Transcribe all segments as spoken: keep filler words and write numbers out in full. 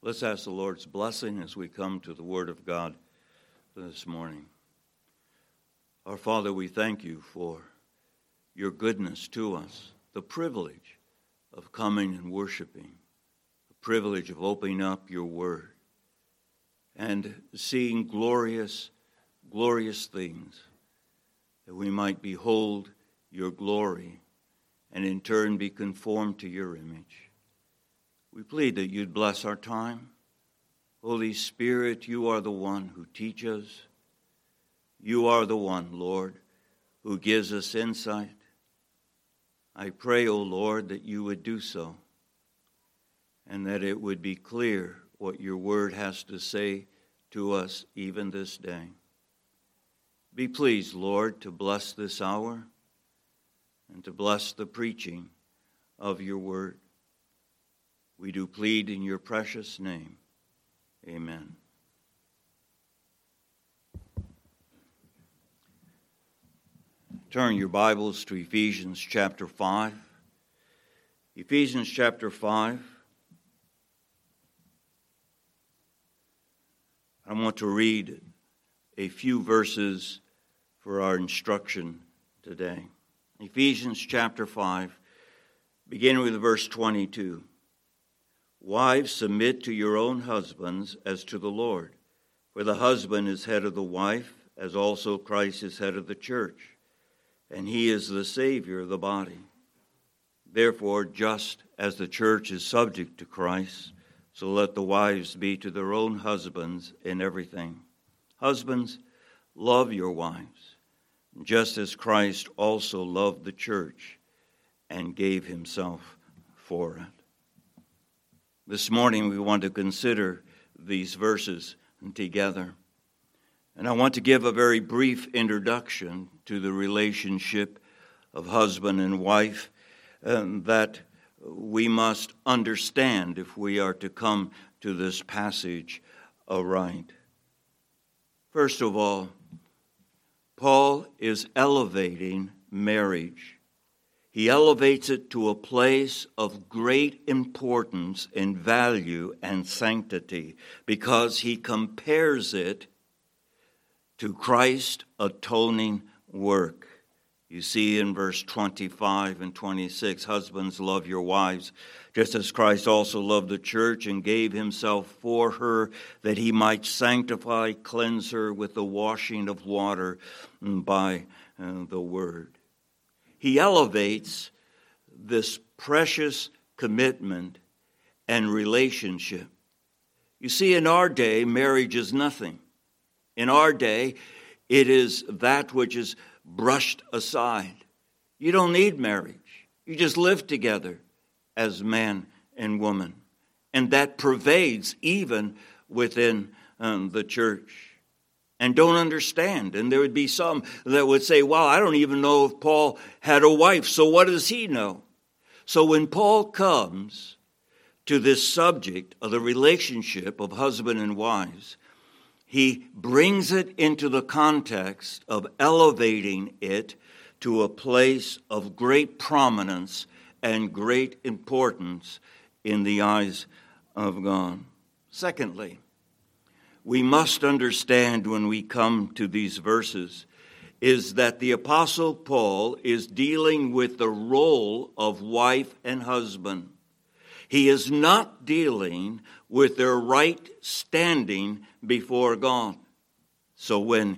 Let's ask the Lord's blessing as we come to the Word of God this morning. Our Father, we thank you for your goodness to us, the privilege of coming and worshiping, the privilege of opening up your Word and seeing glorious, glorious things, that we might behold your glory and in turn be conformed to your image. We plead that you'd bless our time. Holy Spirit, you are the one who teaches. You are the one, Lord, who gives us insight. I pray, O Lord, that you would do so and that it would be clear what your word has to say to us even this day. Be pleased, Lord, to bless this hour and to bless the preaching of your word. We do plead in your precious name. Amen. Turn your Bibles to Ephesians chapter five. Ephesians chapter five. I want to read a few verses for our instruction today. Ephesians chapter five, beginning with verse twenty-two. Wives, submit to your own husbands as to the Lord. For the husband is head of the wife, as also Christ is head of the church, and he is the Savior of the body. Therefore, just as the church is subject to Christ, so let the wives be to their own husbands in everything. Husbands, love your wives, just as Christ also loved the church and gave himself for it. This morning we want to consider these verses together. And I want to give a very brief introduction to the relationship of husband and wife um, that we must understand if we are to come to this passage aright. First of all, Paul is elevating marriage. He elevates it to a place of great importance and value and sanctity because he compares it to Christ's atoning work. You see in verse twenty-five and twenty-six, husbands, love your wives, just as Christ also loved the church and gave himself for her, that he might sanctify, cleanse her with the washing of water by uh, the word. He elevates this precious commitment and relationship. You see, in our day, marriage is nothing. In our day, it is that which is brushed aside. You don't need marriage. You just live together as man and woman. And that pervades even within um, the church. And don't understand. And there would be some that would say, well, I don't even know if Paul had a wife, so what does he know? So when Paul comes to this subject of the relationship of husband and wives, he brings it into the context of elevating it to a place of great prominence and great importance in the eyes of God. Secondly, we must understand when we come to these verses is that the Apostle Paul is dealing with the role of wife and husband. He is not dealing with their right standing before God. So when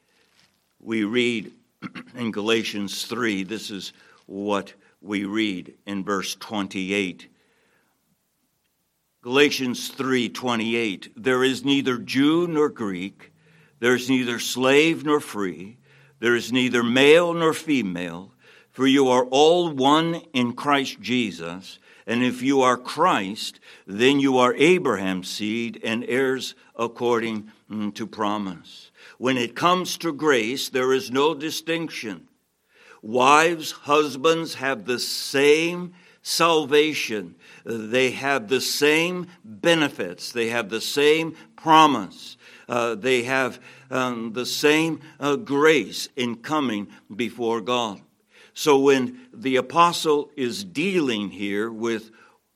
we read in Galatians three, this is what we read in verse twenty-eight. Galatians three twenty-eight, there is neither Jew nor Greek, there is neither slave nor free, there is neither male nor female, for you are all one in Christ Jesus, and if you are Christ, then you are Abraham's seed and heirs according to promise. When it comes to grace, there is no distinction. Wives, husbands have the same salvation. They have the same benefits. They have the same promise. Uh, they have um, the same uh, grace in coming before God. So when the apostle is dealing here with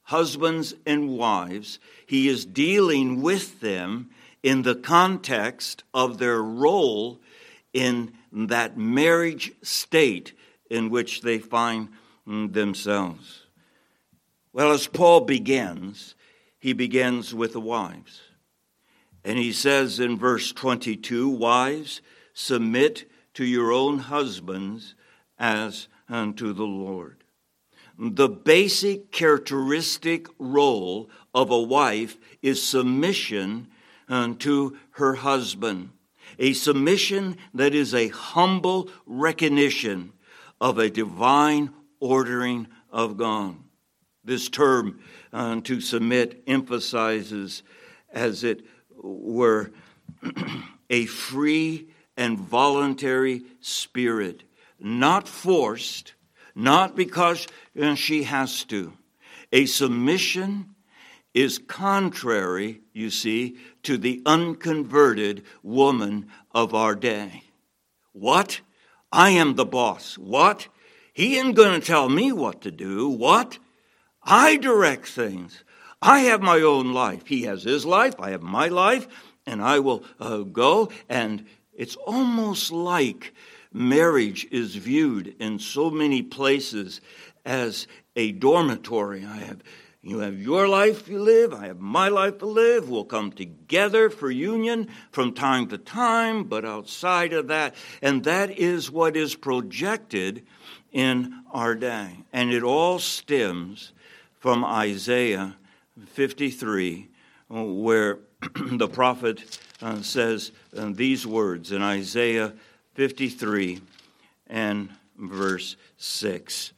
husbands and wives, he is dealing with them in the context of their role in that marriage state in which they find themselves. Well, as Paul begins, he begins with the wives. And he says in verse twenty-two, wives, submit to your own husbands as unto the Lord. The basic characteristic role of a wife is submission to her husband. A submission that is a humble recognition of a divine ordering of God. This term, uh, to submit, emphasizes, as it were, a free and voluntary spirit, not forced, not because uh, she has to. A submission is contrary, you see, to the unconverted woman of our day. What? I am the boss. What? He ain't going to tell me what to do. What? I direct things. I have my own life. He has his life. I have my life. And I will uh, go. And it's almost like marriage is viewed in so many places as a dormitory. I have You have your life you live, I have my life to live. We'll come together for union from time to time, but outside of that, and that is what is projected in our day. And it all stems from Isaiah fifty-three, where the prophet uh, says uh, these words in Isaiah fifty-three and verse six.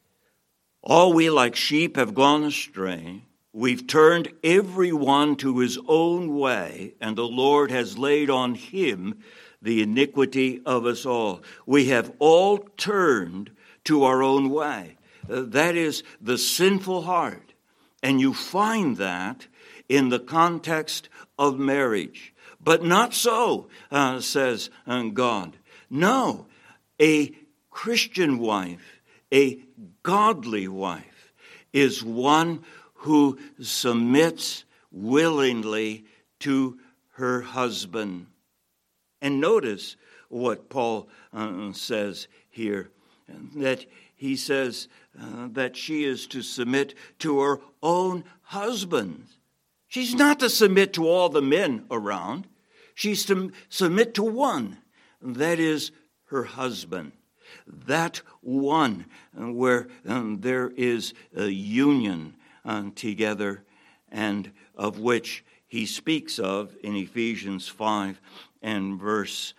All we like sheep have gone astray. We've turned every one to his own way, and the Lord has laid on him the iniquity of us all. We have all turned to our own way. Uh, that is the sinful heart. And you find that in the context of marriage. But not so, uh, says uh, God. No, a Christian wife, a godly wife, is one who submits willingly to her husband. And notice what Paul uh, says here, that he says uh, that she is to submit to her own husband. She's not to submit to all the men around. She's to submit to one, that is her husband. That one where um, there is a union uh, together, and of which he speaks of in Ephesians five and verse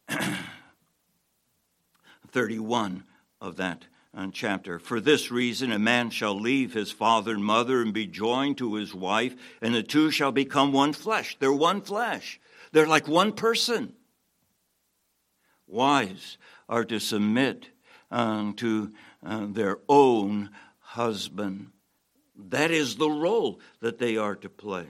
thirty-one of that uh, chapter. For this reason a man shall leave his father and mother and be joined to his wife, and the two shall become one flesh. They're one flesh. They're like one person. Wives are to submit uh, to uh, their own husband. That is the role that they are to play.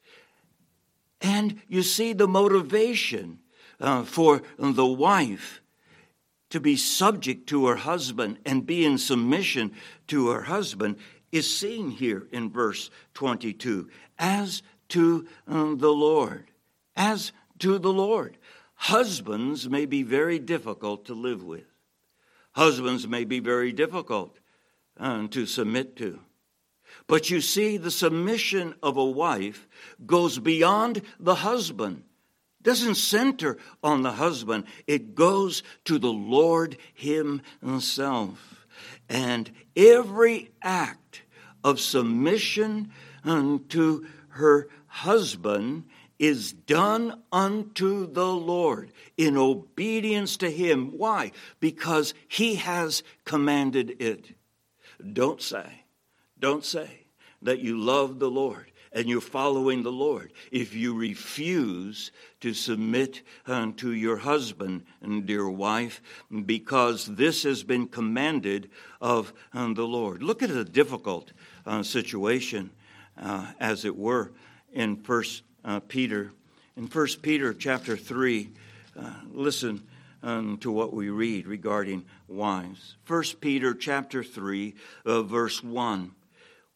And you see the motivation uh, for the wife to be subject to her husband and be in submission to her husband is seen here in verse twenty-two. As to uh, the Lord. As to the Lord. Husbands may be very difficult to live with. Husbands may be very difficult uh, to submit to. But you see, the submission of a wife goes beyond the husband. Doesn't center on the husband. It goes to the Lord himself. And every act of submission unto her husband is done unto the Lord in obedience to him. Why? Because he has commanded it. Don't say, don't say that you love the Lord and you're following the Lord if you refuse to submit unto your husband and dear wife, because this has been commanded of um, the Lord. Look at a difficult uh, situation, uh, as it were, in First Uh, Peter. In First Peter chapter three, uh, listen um, to what we read regarding wives. First Peter chapter three, uh, verse one.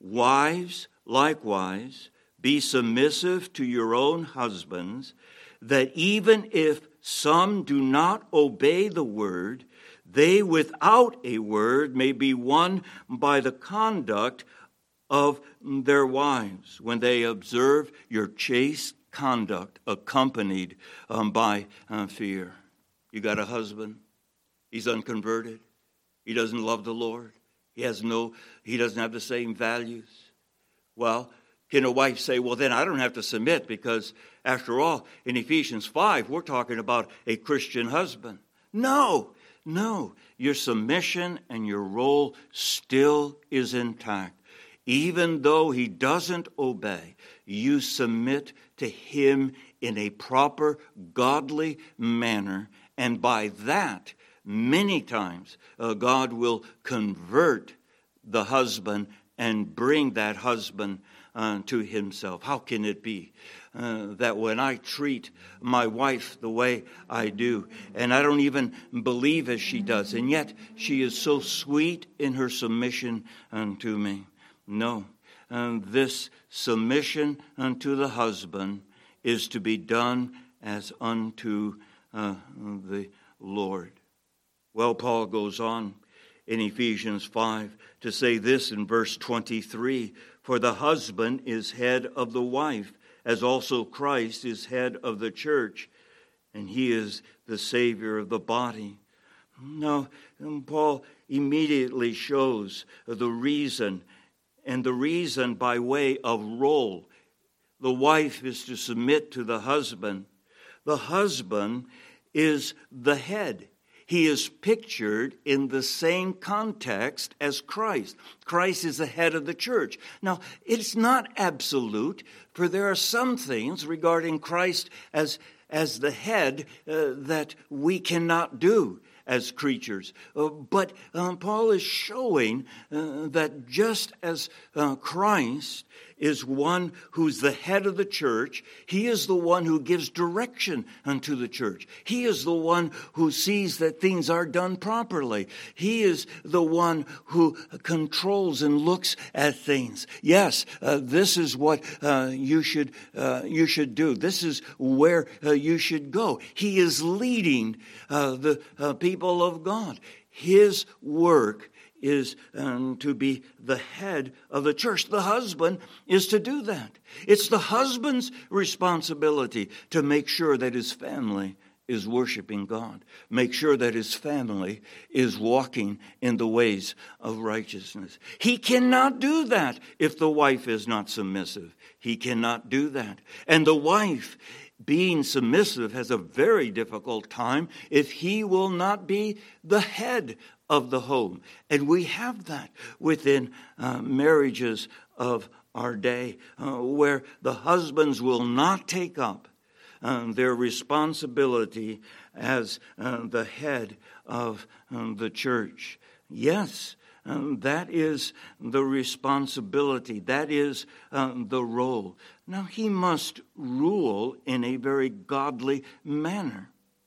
Wives, likewise, be submissive to your own husbands, that even if some do not obey the word, they without a word may be won by the conduct of their wives, when they observe your chaste conduct accompanied um, by uh, fear. You got a husband, he's unconverted, he doesn't love the Lord, he has no, he doesn't have the same values. Well, can a wife say, well, then I don't have to submit, because after all, in Ephesians five, we're talking about a Christian husband. No, no, your submission and your role still is intact. Even though he doesn't obey, you submit to him in a proper, godly manner. And by that, many times, uh, God will convert the husband and bring that husband uh, to himself. How can it be uh, that when I treat my wife the way I do, and I don't even believe as she does, and yet she is so sweet in her submission unto me? No, uh, this submission unto the husband is to be done as unto uh, the Lord. Well, Paul goes on in Ephesians five to say this in verse twenty-three, for the husband is head of the wife, as also Christ is head of the church, and he is the Savior of the body. Now, Paul immediately shows the reason, and the reason by way of role. The wife is to submit to the husband. The husband is the head. He is pictured in the same context as Christ. Christ is the head of the church. Now, it's not absolute, for there are some things regarding Christ as, as the head uh, that we cannot do as creatures. Uh, but uh, Paul is showing uh, that just as uh, Christ is one who's the head of the church, he is the one who gives direction unto the church. He is the one who sees that things are done properly. He is the one who controls and looks at things. Yes, uh, this is what uh, you should uh, you should do. This is where uh, you should go. He is leading uh, the uh, people of God. His work is um, to be the head of the church. The husband is to do that. It's the husband's responsibility to make sure that his family is worshiping God. Make sure that his family is walking in the ways of righteousness. He cannot do that if the wife is not submissive. He cannot do that. And the wife, being submissive, has a very difficult time if he will not be the head of the home. And we have that within uh, marriages of our day, uh, where the husbands will not take up uh, their responsibility as uh, the head of um, the church. Yes, um, that is the responsibility. That is um, the role. Now, he must rule in a very godly manner.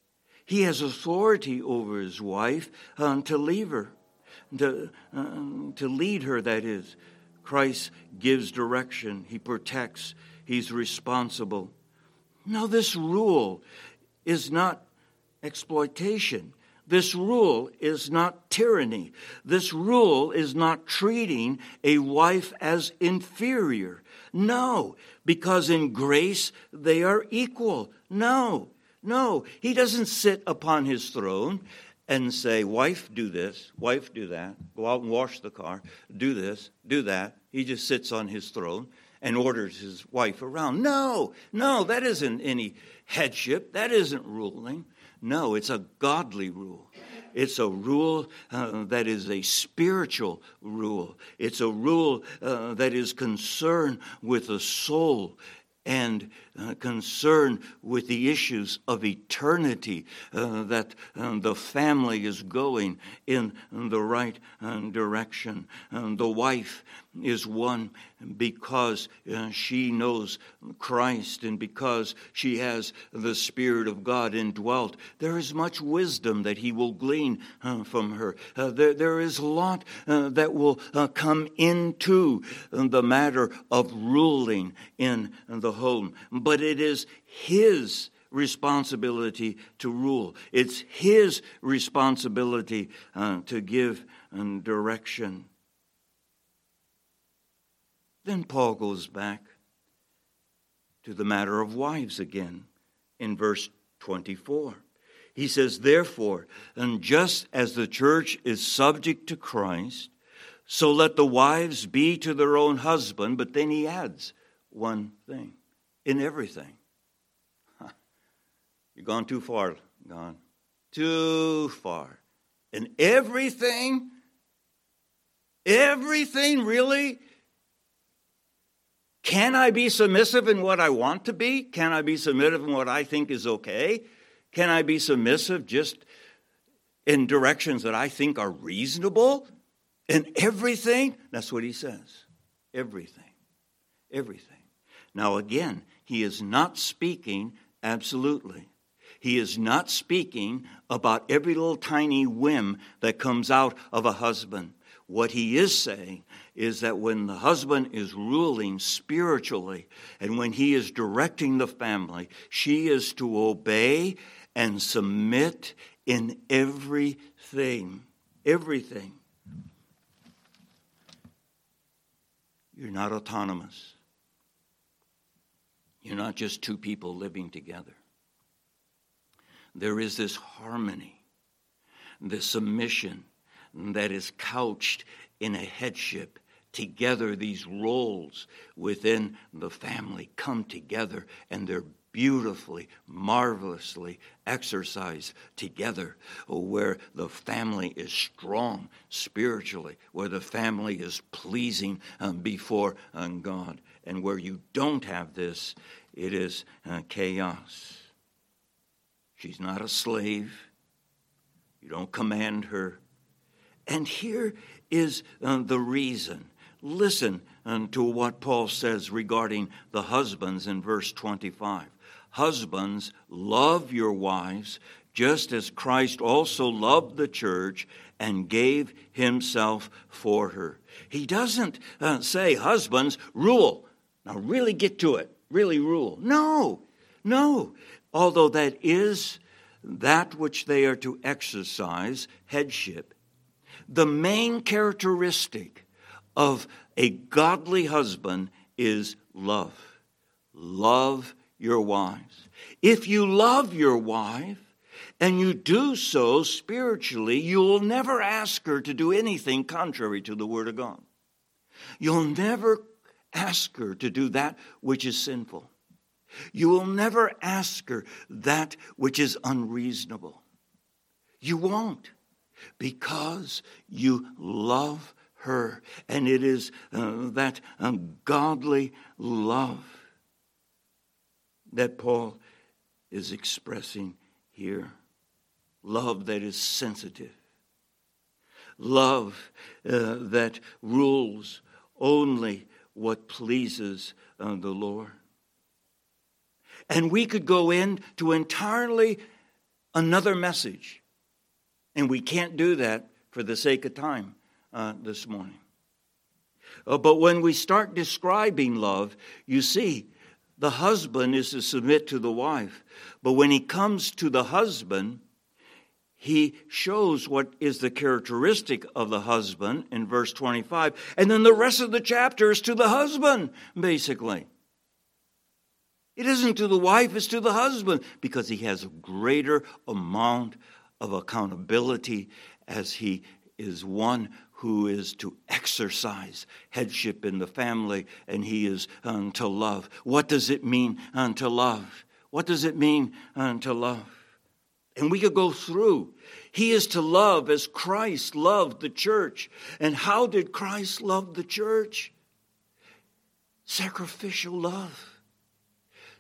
He has authority over his wife uh, to leave her, to, uh, to lead her, that is. Christ gives direction. He protects. He's responsible. Now, this rule is not exploitation. This rule is not tyranny. This rule is not treating a wife as inferior. No, because in grace they are equal. No. No, he doesn't sit upon his throne and say, wife, do this, wife, do that, go out and wash the car, do this, do that. He just sits on his throne and orders his wife around. No, no, that isn't any headship. That isn't ruling. No, it's a godly rule. It's a rule uh, that is a spiritual rule. It's a rule uh, that is concerned with the soul and uh, concern with the issues of eternity, uh, that uh, the family is going in the right uh, direction. Uh, the wife is one because uh, she knows Christ and because she has the Spirit of God indwelt. There is much wisdom that he will glean uh, from her. Uh, there, there is a lot uh, that will uh, come into the matter of ruling in the home. But it is his responsibility to rule. It's his responsibility uh, to give um, direction. Then Paul goes back to the matter of wives again in verse twenty-four. He says, therefore, and just as the church is subject to Christ, so let the wives be to their own husband. But then he adds one thing, in everything. Huh. You've gone too far, gone too far. In everything? Everything, really? Can I be submissive in what I want to be? Can I be submissive in what I think is okay? Can I be submissive just in directions that I think are reasonable? In everything? That's what he says. Everything. Everything. Now again, he is not speaking absolutely. He is not speaking about every little tiny whim that comes out of a husband. What he is saying is that when the husband is ruling spiritually and when he is directing the family, she is to obey and submit in everything. Everything. You're not autonomous. You're not just two people living together. There is this harmony, this submission that is couched in a headship. Together, these roles within the family come together, and they're beautifully, marvelously exercised together, where the family is strong spiritually, where the family is pleasing um, before um, God. And where you don't have this, it is uh, chaos. She's not a slave. You don't command her. And here is uh, the reason. Listen uh, to what Paul says regarding the husbands in verse twenty-five. Husbands, love your wives, just as Christ also loved the church and gave himself for her. He doesn't uh, say, husbands, rule. Now really get to it. Really rule. No, no. Although that is that which they are to exercise, headship, the main characteristic of a godly husband is love. Love your wives. If you love your wife and you do so spiritually, you'll never ask her to do anything contrary to the Word of God. You'll never ask her to do that which is sinful. You will never ask her that which is unreasonable. You won't, because you love her. And it is uh, that um, godly love that Paul is expressing here. Love that is sensitive. Love uh, that rules only what pleases uh, the Lord. And we could go into entirely another message. And we can't do that for the sake of time uh, this morning. Uh, but when we start describing love, you see, the husband is to submit to the wife. But when he comes to the husband, he shows what is the characteristic of the husband in verse twenty-five. And then the rest of the chapter is to the husband, basically. It isn't to the wife, it's to the husband, because he has a greater amount of accountability as he is one who is to exercise headship in the family, and he is um, to love. What does it mean um, to love? What does it mean um, to love? And we could go through. He is to love as Christ loved the church. And how did Christ love the church? Sacrificial love.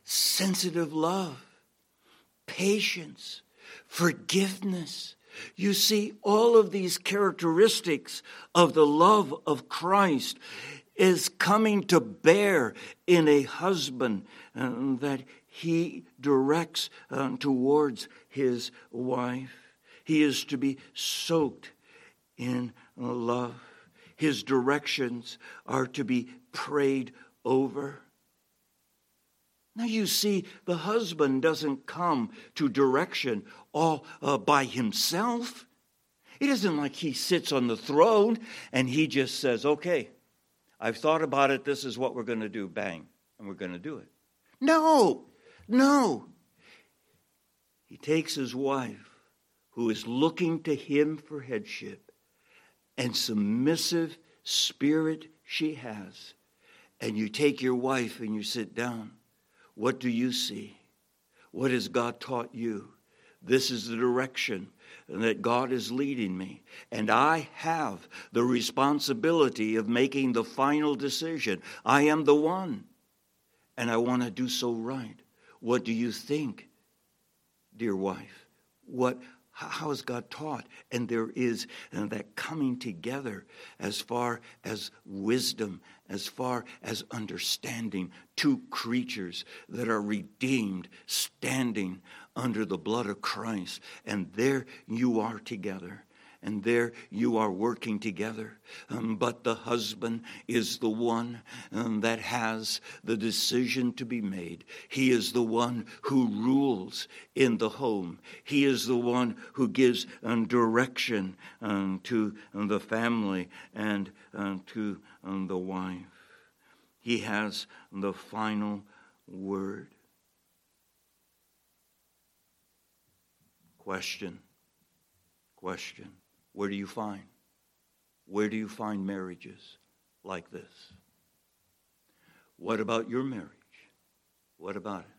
sensitive love, patience, forgiveness. You see, all of these characteristics of the love of Christ is coming to bear in a husband uh, that he directs uh, towards his wife. He is to be soaked in love. His directions are to be prayed over. Now you see, the husband doesn't come to direction all uh, by himself. It isn't like he sits on the throne and he just says, okay, I've thought about it, this is what we're going to do, bang, and we're going to do it. No, no. He takes his wife, who is looking to him for headship, and submissive spirit she has, and you take your wife and you sit down. What do you see? What has God taught you? This is the direction that God is leading me. And I have the responsibility of making the final decision. I am the one. And I want to do so right. What do you think, dear wife? What How has God taught? And there is uh, that coming together as far as wisdom, as far as understanding. Two creatures that are redeemed, standing under the blood of Christ. And there you are together. And there you are working together. Um, but the husband is the one um, that has the decision to be made. He is the one who rules in the home. He is the one who gives um, direction um, to um, the family and uh, to um, the wife. He has the final word. Question. Question. Where do you find? Where do you find marriages like this? What about your marriage? What about it?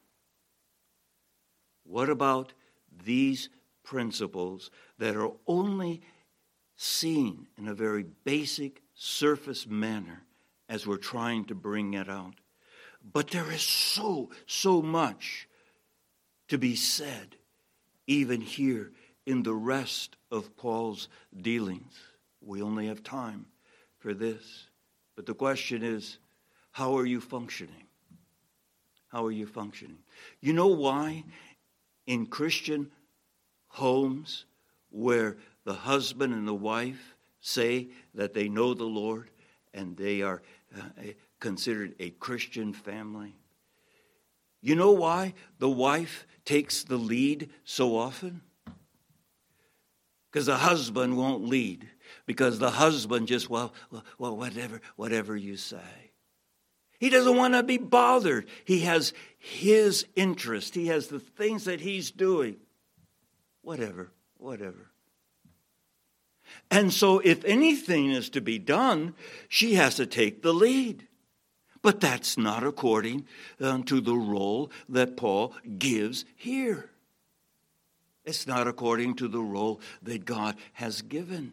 What about these principles that are only seen in a very basic, surface manner as we're trying to bring it out? But there is so, so much to be said, even here in the rest of Paul's dealings. We only have time for this. But the question is, how are you functioning? How are you functioning? You know why in Christian homes where the husband and the wife say that they know the Lord and they are uh, considered a Christian family? You know why the wife takes the lead so often? Because the husband won't lead. Because the husband just, well, well, whatever, whatever you say. He doesn't want to be bothered. He has his interest. He has the things that he's doing. Whatever, whatever. And so if anything is to be done, she has to take the lead. But that's not according um, to the role that Paul gives here. It's not according to the role that God has given.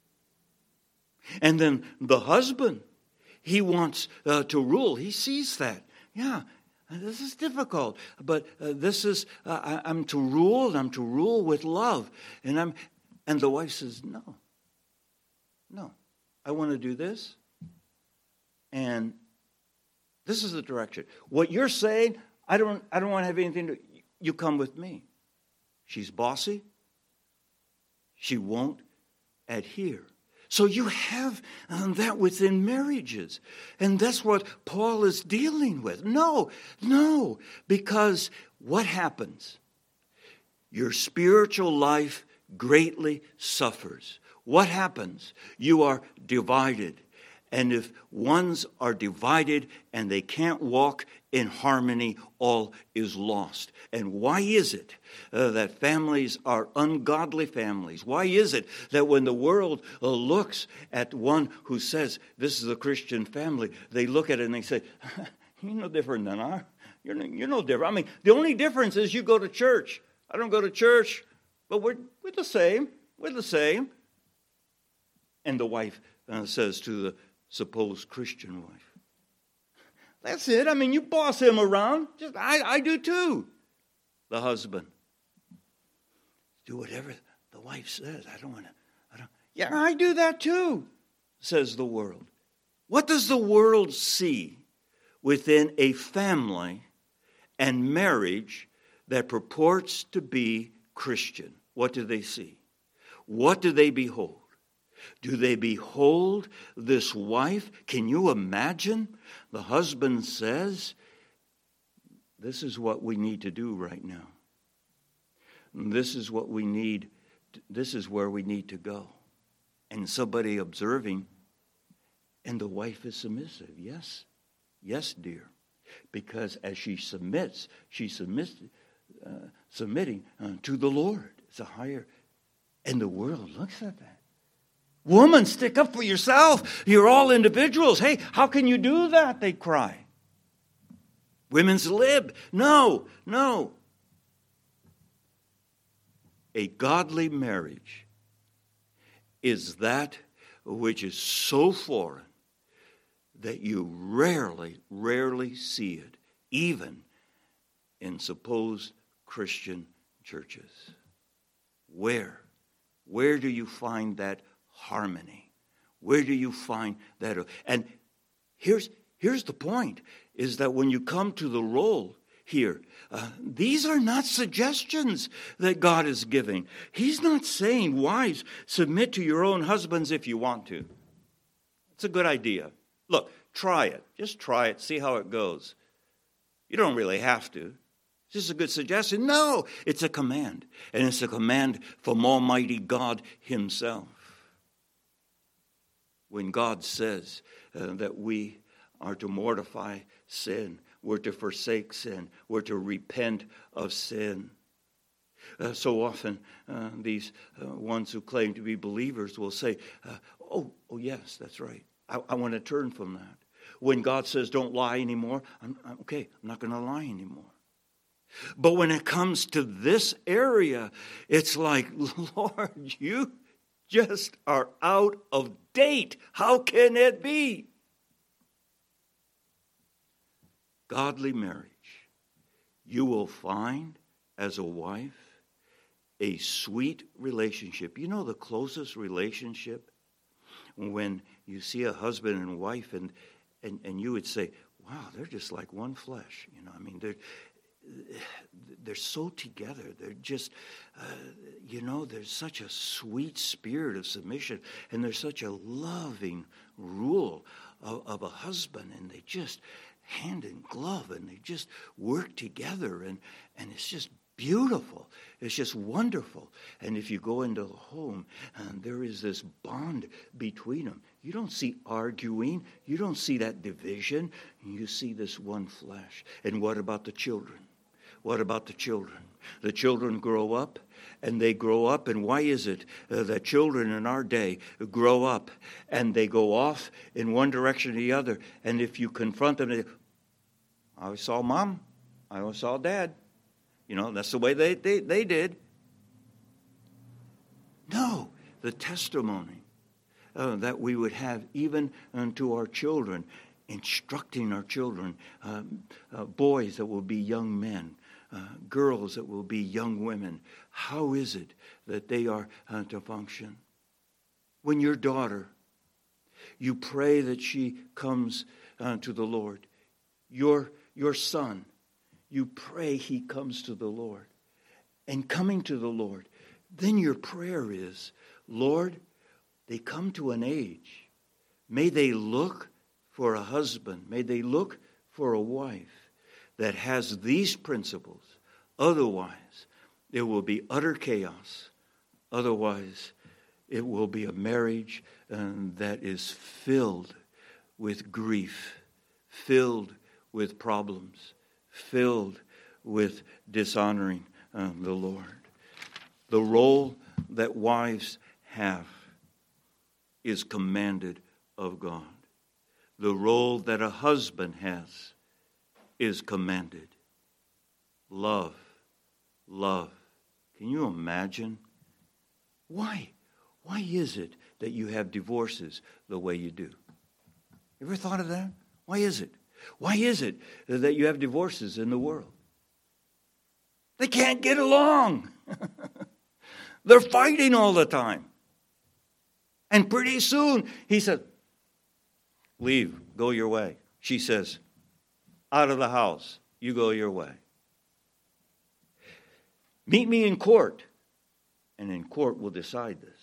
And then the husband, he wants uh, to rule. He sees that. Yeah, this is difficult, but uh, this is, uh, I'm to rule, and I'm to rule with love. And I'm, and the wife says, no, no, I want to do this. And this is the direction. What you're saying, I don't, I don't want to have anything to, you come with me. She's bossy. She won't adhere. So you have um, that within marriages. And that's what Paul is dealing with. No, no, because what happens? Your spiritual life greatly suffers. What happens? You are divided. And if ones are divided and they can't walk in harmony, all is lost. And why is it uh, that families are ungodly families? Why is it that when the world uh, looks at one who says, this is a Christian family, they look at it and they say, you're no different than I. You're no, you're no different. I mean, the only difference is you go to church. I don't go to church, but we're, we're the same. We're the same. And the wife uh, says to the supposed Christian wife, That's it. I mean, you boss him around. Just I, I do too. The husband. Do whatever the wife says. I don't want to. I don't. Yeah, I do that too, says the world. What does the world see within a family and marriage that purports to be Christian? What do they see? What do they behold? Do they behold this wife? Can you imagine? The husband says, this is what we need to do right now. This is what we need. This is where we need to go. And somebody observing, and the wife is submissive. Yes, yes, dear. Because as she submits, she submits, uh, submitting uh, to the Lord. It's a higher, and the world looks at that. Woman, stick up for yourself. You're all individuals. Hey, how can you do that? They cry. Women's lib. No, no. A godly marriage is that which is so foreign that you rarely, rarely see it, even in supposed Christian churches. Where? Where do you find that harmony? Where do you find that? And here's, here's the point, is that when you come to the role here, uh, these are not suggestions that God is giving. He's not saying, wives, submit to your own husbands if you want to. It's a good idea. Look, try it. Just try it. See how it goes. You don't really have to. It's just a good suggestion. No, it's a command. And it's a command from Almighty God himself. When God says uh, that we are to mortify sin, we're to forsake sin, we're to repent of sin. Uh, so often, uh, these uh, ones who claim to be believers will say, uh, oh, oh yes, that's right. I, I want to turn from that. When God says don't lie anymore, I'm, I'm okay, I'm not going to lie anymore. But when it comes to this area, it's like, Lord, you just are out of date. How can it be? Godly marriage. You will find, as a wife, a sweet relationship. You know the closest relationship? When you see a husband and wife, and, and, and you would say, wow, they're just like one flesh. You know, I mean, they're, they're so together. They're just, uh, you know, there's such a sweet spirit of submission, and there's such a loving rule of, of a husband, and they just hand in glove, and they just work together, and, and it's just beautiful. It's just wonderful. And if you go into the home, and there is this bond between them, you don't see arguing, you don't see that division, you see this one flesh. And what about the children? What about the children? The children grow up, and they grow up, and why is it uh, that children in our day grow up, and they go off in one direction or the other, and if you confront them, they, I always saw mom, I always saw dad. You know, that's the way they, they, they did. No, the testimony uh, that we would have even unto our children, instructing our children, uh, uh, boys that will be young men, uh, girls that will be young women. How is it that they are uh, to function? When your daughter, you pray that she comes uh, to the Lord. Your, your son, you pray he comes to the Lord. And coming to the Lord, then your prayer is, Lord, they come to an age. May they look for a husband. May they look for a wife that has these principles. Otherwise, it will be utter chaos. Otherwise, it will be a marriage um, that is filled with grief, filled with problems, filled with dishonoring uh, the Lord. The role that wives have is commanded of God. The role that a husband has is commanded. Love, love. Can you imagine? Why? Why is it that you have divorces the way you do? You ever thought of that? Why is it? Why is it that you have divorces in the world? They can't get along. They're fighting all the time. And pretty soon, he said, leave, go your way. She says, out of the house, you go your way. Meet me in court, and in court we'll decide this.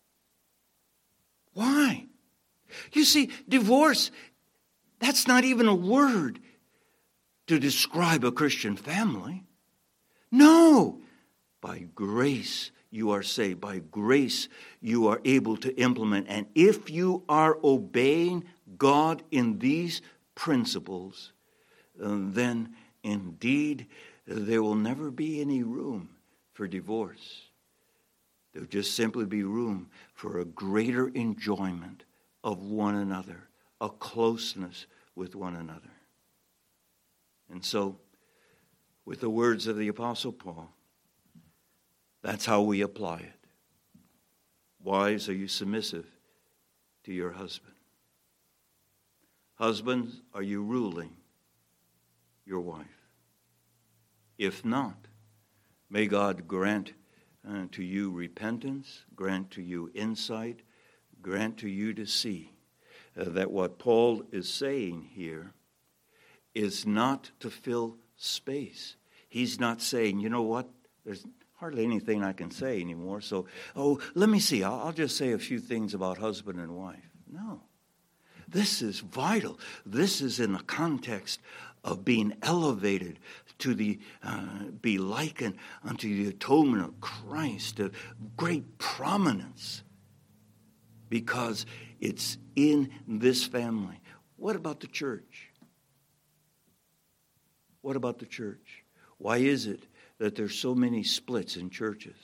Why? You see, divorce, that's not even a word to describe a Christian family. No. By grace you are saved. By grace you are able to implement. And if you are obeying God in these principles, then indeed there will never be any room for divorce. There'll just simply be room for a greater enjoyment of one another, a closeness with one another. And so, with the words of the Apostle Paul, that's how we apply it. Wives, are you submissive to your husband? Husbands, are you ruling your wife? If not, may God grant uh, to you repentance, grant to you insight, grant to you to see uh, that what Paul is saying here is not to fill space. He's not saying, you know what, there's hardly anything I can say anymore, so, oh, let me see, I'll, I'll just say a few things about husband and wife. No. This is vital. This is in the context of being elevated to the, uh, be likened unto the atonement of Christ, of great prominence, because it's in this family. What about the church? What about the church? Why is it that there's so many splits in churches?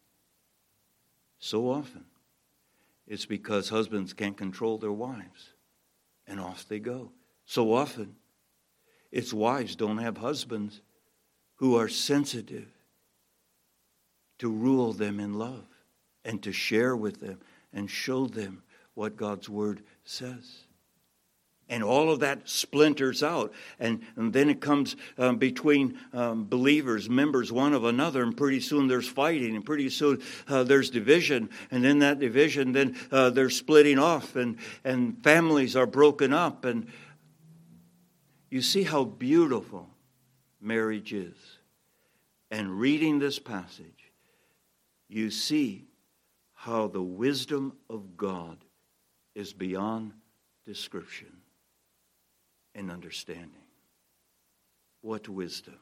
So often, it's because husbands can't control their wives, and off they go. So often, it's wives don't have husbands who are sensitive to rule them in love and to share with them and show them what God's word says. And all of that splinters out. And, and then it comes um, between um, believers, members one of another, and pretty soon there's fighting, and pretty soon uh, there's division. And in that division, then uh, they're splitting off, and, and families are broken up. And you see how beautiful marriage is. And reading this passage, you see how the wisdom of God is beyond description and understanding. What wisdom!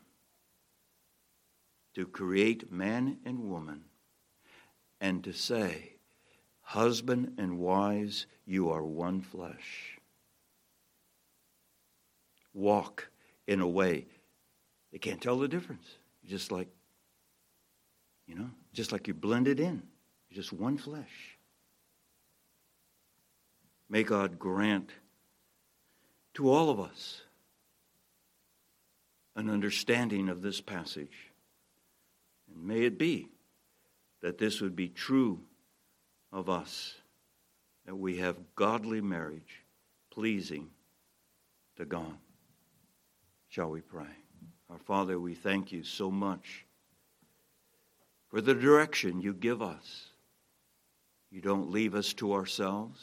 To create man and woman and to say, husband and wives, you are one flesh. Walk in a way they can't tell the difference. Just like, you know, just like you blended in. You're just one flesh. May God grant to all of us an understanding of this passage. And may it be that this would be true of us, that we have godly marriage pleasing to God. Shall we pray? Our Father, we thank you so much for the direction you give us. You don't leave us to ourselves.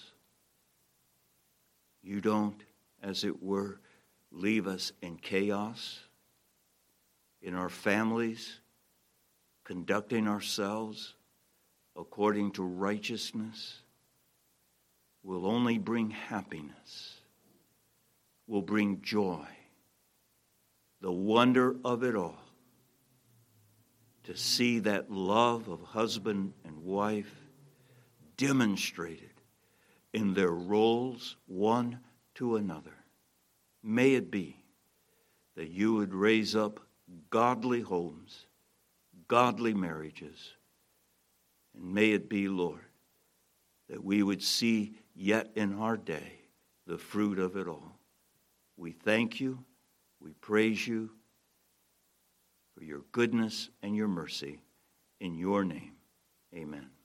You don't, as it were, leave us in chaos, in our families, conducting ourselves according to righteousness. Will only bring happiness, will bring joy, the wonder of it all, to see that love of husband and wife demonstrated in their roles one to another. May it be that you would raise up godly homes, godly marriages, and may it be, Lord, that we would see yet in our day the fruit of it all. We thank you, we praise you for your goodness and your mercy. In your name, amen.